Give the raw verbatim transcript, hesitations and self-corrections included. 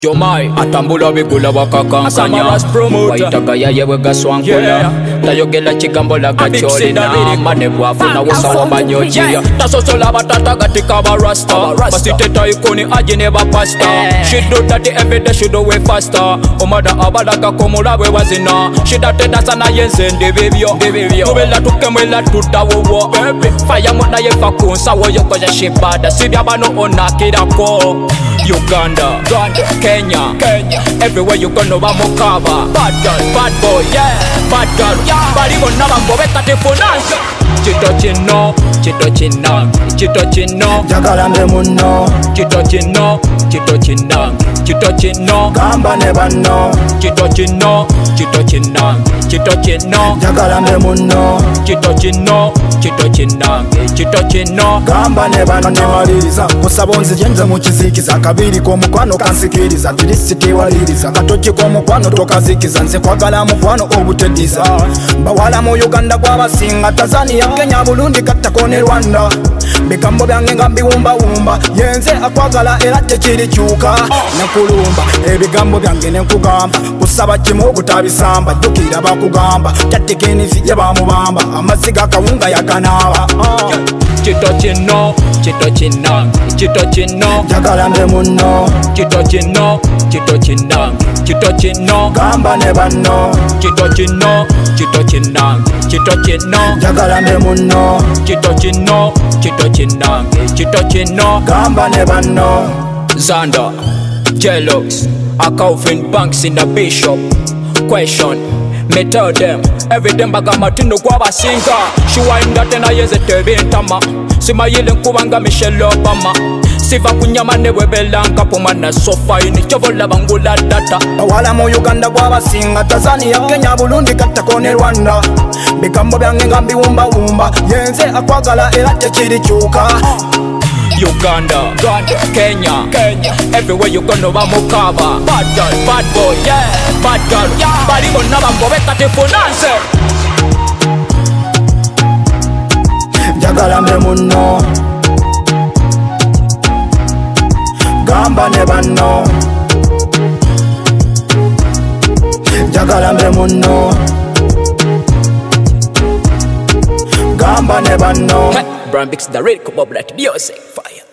Jomai atambula bigula bakakankanya waitaga yaye wegaswankula tayogela kigambola gacholina mane bwafuna wosawa banyojiya tasosola batata gatika barasta basiteta ikoni aje ne bapasta she do that every day she do way faster omada abalaga komulabwe wazina she date dasana yenzende bebyo tubela tukemwela tutawo fire mona yefakunsa woyo koja shibada sibya bano onakirako Uganda, Uganda, Kenya, Kenya. Everywhere you go, no bamukaba. Bad girl, bad boy, yeah. Bad girl, yeah. Bari gonna bambo beka te fonanza. Chito chino, chito china, chito chino. Jagala mbe muno. Chito chino, chito china, chito chino. Gamba ne bano. Chito chino, chito china, chito chino. Jagala mbe muno. Chito chino, chito china, chito chino. Gamba ne bano. Nemaliriza kusabonzi jenze mukizikiza kabiri komukwano kansikiriza tirisiti waliriza katoki komukwano tokazikiza nze kwagala mukwano obutediza mbawala mu Uganda kwabasinga Tanzania Kenya Burundi katako ne Rwanda bigambo byange nga mbiwumbawumba yenze akwagala era tekirikyuka nakulumba ebigambo byange nenkugamba kusaba kimu okutabisamba jjukira bakugamba tatekenizi gye bamubamba amazzi gakawunga yaganaaba Chito chino, chito china, chito chino. Jagala mbe muno. Chito chino, chito china, chito chino. Gamba ne bano. Chito chino, chito china, chito chino. Jagala mbe muno. Chito chino, chito china, chito chino. Gamba ne bano. Xander, Jealous, a Calvin Banks in the Bishop. Question. Me tell them, every dem baga matino kwa basinga. She wind that and I use a tebintama. Sima yile nkubanga Michelle Obama. Siva kunyama newe belanka pumana sofa ini chovola bangula data. Awala mu Uganda kwa basinga Tanzania Kenya Burundi katako ne Rwanda bigambo byange nga mbiwumbawumba yenze akwagala era tekirikyuka Uganda, Uganda, Kenya, Kenya. Everywhere you go, no bamukaba. Bad girl, bad boy, yeah. Bad girl, yeah. Bari gonna bambo beka te fonanze. Jagala mbe muno. Gamba ne bano. Jagala mbe muno. Gamba ne bano. Brambix the red come up like music fire.